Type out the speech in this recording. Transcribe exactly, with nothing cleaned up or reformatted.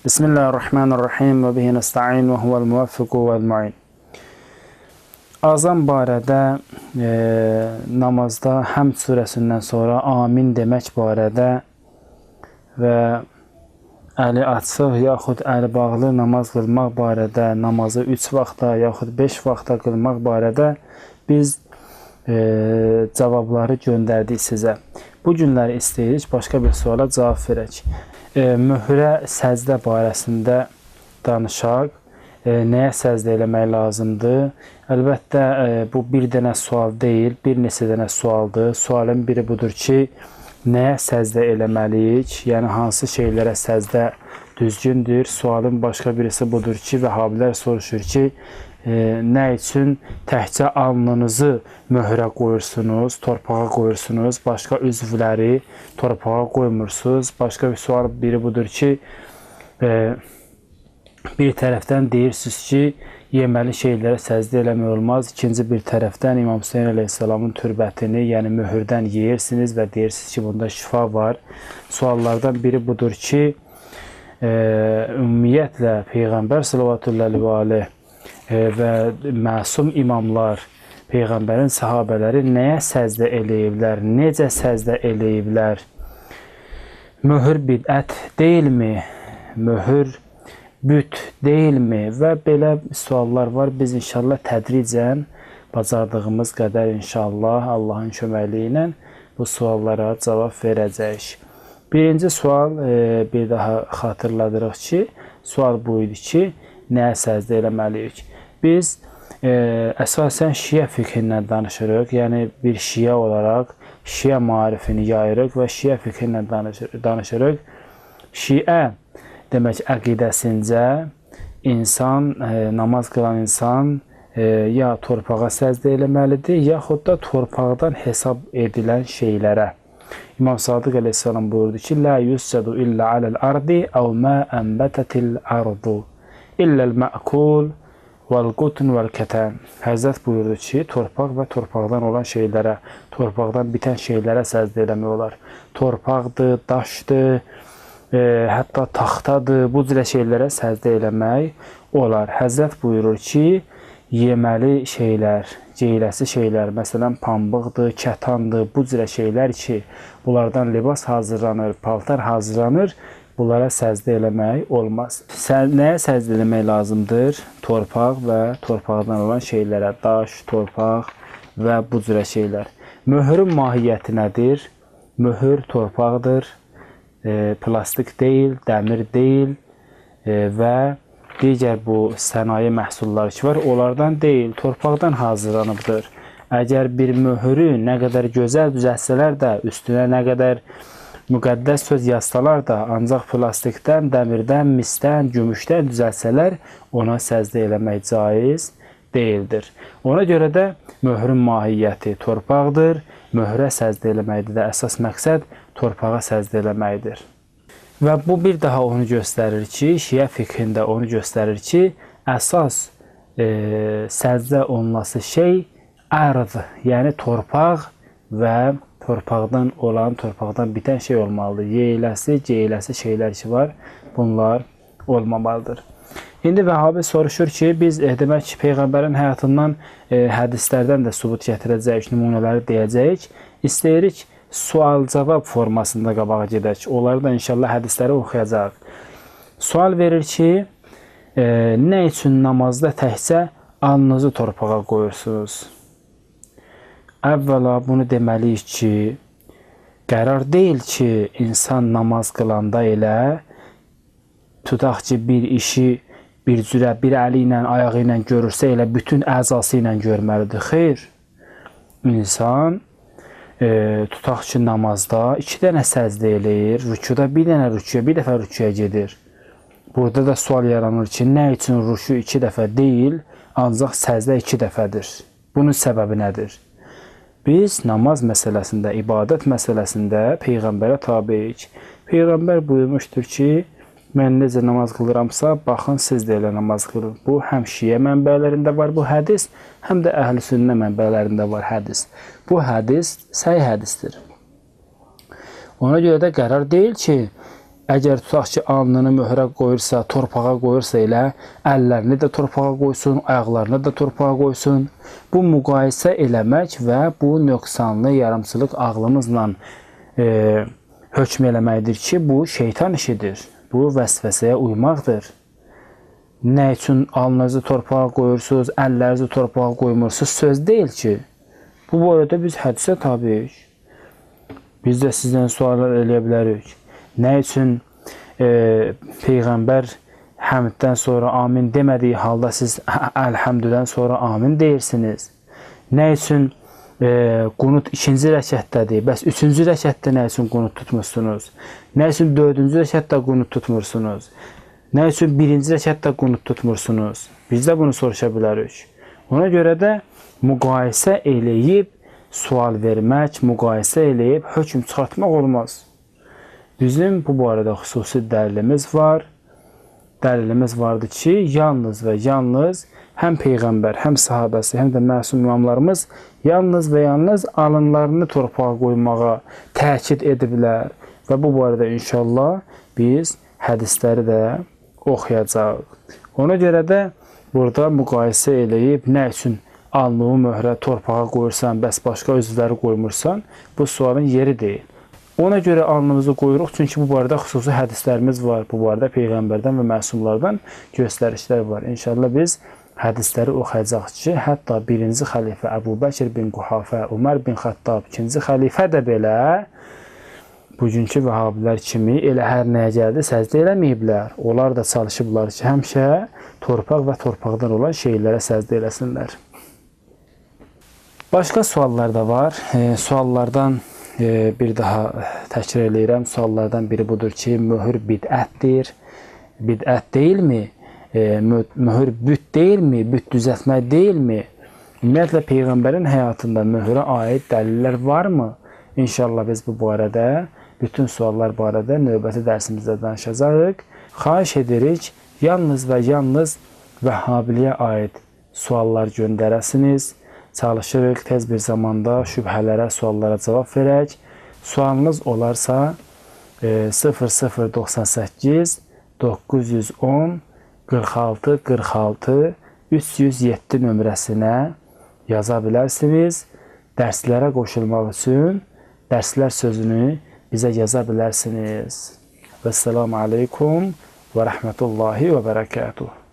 Bismillahirrahmanirrahim və bihi nəstəin və huvəl müvəffiqu vəl-mu'in. Azan barədə e, namazda Həmd surəsindən sonra amin demək barədə və əli açıq yaxud əli bağlı namaz qılmaq barədə, namazı üç vaxta yaxud beş vaxta qılmaq barədə biz e, cavabları göndərdik sizə. Bu günləri istəyirik başqa bir suala cavab verək. E, mührə səzdə barəsində danışaq. E, nəyə səzdə eləmək lazımdır? Əlbəttə, e, bu bir dənə sual deyil, bir neçə dənə sualdır. Sualın biri budur ki, nəyə səzdə eləməliyik? Yəni, hansı şeylərə səzdə düzgündür? Sualın başqa birisi budur ki, vəhabilər soruşur ki, e, nə üçün təkcə alnınızı möhrə qoyursunuz, torpağa qoyursunuz, başqa üzvləri torpağa qoymursunuz? Başqa bir sual biri budur ki, e, bir tərəfdən deyirsiniz ki, yeməli şeylərə səzdə eləmək olmaz. İkinci bir tərəfdən İmam Hüseyin əleyhissalamın türbətini, yəni möhürdən yeyirsiniz və deyirsiniz ki, bunda şifa var. Suallardan biri budur ki, e, ümumiyyətlə Peyğəmbər sallallahu aleyhi e, və məsum imamlar, Peyğəmbərin sahabələri nəyə səzdə eləyiblər, necə səzdə eləyiblər? Möhür bidət deyilmi? Möhür büt deyilmi? Və belə suallar var. Biz inşallah tədricən bacardığımız qədər inşallah Allahın köməkliyi ilə bu suallara cavab verəcəyik. Birinci sual, e, bir daha xatırladırıq ki, sual bu idi ki, nəyə səzdə eləməliyik? Biz e, əsasən şiə fikrindən danışırıq, yəni bir şiə olaraq şiə maarifini yayırıq və şiə fikrindən danışırıq. Şiə demək, əqidəsincə insan, e, namaz qılan insan e, ya torpağa səzdə eləməlidir, yaxud da torpaqdan hesab edilən şeylərə. İmam Sadiq əleyhissalam buyurdu ki, Lə yüssədu illə aləl ardi əv mə ənbətətil ardu illəl məqul vəl-qutun vəl-kətən. Həzrət buyurdu ki, torpaq və torpaqdan olan şeylərə, torpaqdan bitən şeylərə səzdə eləmək olar. Torpaqdır, daşdır, E, hətta taxtadır, bu cürə şeylərə səzdə eləmək olar. Həzrət buyurur ki, yeməli şeylər, ceyləsi şeylər, məsələn, pambıqdır, kətandır, bu cürə şeylər ki, bunlardan libas hazırlanır, paltar hazırlanır, bunlara səzdə eləmək olmaz. Sə nəyə səzdə eləmək lazımdır? Torpaq və torpaqdan olan şeylərə, daş, torpaq və bu cürə şeylər. Möhürün mahiyyəti nədir? Möhür torpaqdır. E, plastik deyil, dəmir deyil e, və digər bu sənaye məhsulları ki var, onlardan deyil, torpaqdan hazırlanıbdır. Əgər bir möhürü nə qədər gözəl düzəltsələr də, üstünə nə qədər müqəddəs söz yazsalar da, ancaq plastikdən, dəmirdən, misdən, gümüşdən düzəltsələr, ona səzdə eləmək caiz deyildir. Ona görə də möhürün mahiyyəti torpaqdır. Möhrə səzdə eləməkdir də əsas məqsəd torpağa səzdə eləməkdir. Və bu bir daha onu göstərir ki, şiə fikrində onu göstərir ki, əsas e, səzdə olunması şey ərz, yəni torpaq və torpaqdan olan, torpaqdan bitən şey olmalıdır. Yeyiləsi, ceyiləsi şeylər ki var, bunlar olmamalıdır. İndi Vəhabi soruşur ki, biz e, demək ki, Peyğəmbərin həyatından e, hədislərdən də sübut gətirəcəyik, nümunələri deyəcəyik. İstəyirik sual-cavab formasında qabağa gedək. Onları da inşallah hədisləri oxuyacaq. Sual verir ki, e, nə üçün namazda təkcə alnınızı torpağa qoyursunuz? Əvvəla bunu deməliyik ki, qərar deyil ki, insan namaz qılanda elə tutaq ki, bir işi bir cürə, bir əli ilə, ayağı ilə görürsə, elə bütün əzası ilə görməlidir. Xeyr, insan e, tutaq ki, namazda iki dənə səzdə eləyir, rükuda bir dənə rükuya, bir dəfə rükuya gedir. Burada da sual yaranır ki, nə üçün rükü iki dəfə deyil, ancaq səzdə iki dəfədir? Bunun səbəbi nədir? Biz namaz məsələsində, ibadət məsələsində Peyğəmbərə tabeyik. Peyğəmbər buyurmuşdur ki, mən necə namaz qılıramsa, baxın, siz də elə namaz qılın. Bu, həm şiə mənbələrində var bu hədis, həm də əhl-i sünnə mənbələrində var hədis. Bu hədis səhi hədisdir. Ona görə də qərar deyil ki, Əgər tutaq ki, alnını möhrə qoyursa, torpağa qoyursa elə, əllərini də torpağa qoysun, ayaqlarını da torpağa qoysun. Bu müqayisə eləmək və bu nöqsanlı, yarımçılıq ağlımızla e, hökm eləməkdir ki, bu şeytan işidir. Bu vəsvəsəyə uymaqdır. Nə üçün alnınızı torpağa qoyursunuz, əllərinizi torpağa qoymursunuz, söz deyil ki. Bu boyda biz hədisə tabiyik. Biz də sizdən suallar eləyə bilərik. Nə üçün e, Peyğəmbər həmddən sonra amin demədiyi halda siz əlhəmdüdən sonra amin deyirsiniz? Nə üçün e, qunut ikinci rəkətdədir? Bəs üçüncü rəkətdə nə üçün qunut tutmursunuz? Nə üçün dördüncü rəkətdə qunut tutmursunuz? Nə üçün birinci rəkətdə qunut tutmursunuz? Biz də bunu soruşa bilərik. Ona görə də müqayisə eləyib sual vermək, müqayisə eləyib hökm çıxartmaq olmaz. Bizim bu barədə xüsusi dəlilimiz var. Dəlilimiz vardır ki, yalnız və yalnız həm Peyğəmbər, həm sahabəsi, həm də məsum imamlarımız yalnız və yalnız alınlarını torpağa qoymağa təkid ediblər. Və bu barədə inşallah biz hədisləri də oxuyacaq. Ona görə də burada müqayisə eləyib nə üçün alnını möhrə torpağa qoyursan, bəs başqa üzvləri qoymursan, bu sualın yeri deyil. Ona görə alnımızı qoyuruq, çünki bu barədə xüsusi hədislərimiz var. Bu barədə Peyğəmbərdən və məsumlardan göstərişlər var. İnşallah biz hədisləri oxuyacaq ki, hətta birinci xəlifə Əbu Bəkir bin Quhafə, Ömər bin Xəttab, ikinci xəlifə də belə bugünkü vəhabilər kimi elə hər nəyə gəldi səzdə eləməyiblər. Onlar da çalışıblar ki, həmişə torpaq və torpaqdan olan şeylərə səzdə eləsinlər. Başqa suallar da var. E, suallardan e, bir daha təkrar eləyirəm. Suallardan biri budur ki, möhür bidətdir. Bidət deyilmi? E, möhür büt deyilmi? Büt düzəltmək deyilmi? Ümumiyyətlə, Peyğəmbərin həyatında möhürə aid dəlillər varmı? İnşallah biz bu barədə, bütün suallar barədə növbəti dərsimizdə danışacağıq. Xahiş edirik, yalnız və yalnız Vəhhabiliyə aid suallar göndərəsiniz. Çalışırıq tez bir zamanda şübhələrə, suallara cavab verək. Sualınız olarsa sıfır sıfır doxsan səkkiz doqquz yüz on qırx altı qırx altı üç yüz yeddi nömrəsinə yaza bilərsiniz. Dərslərə qoşulmaq üçün dərslər sözünü bizə yaza bilərsiniz. Vəssalamu aleykum və rəhmətullahi və bərəkətuhu.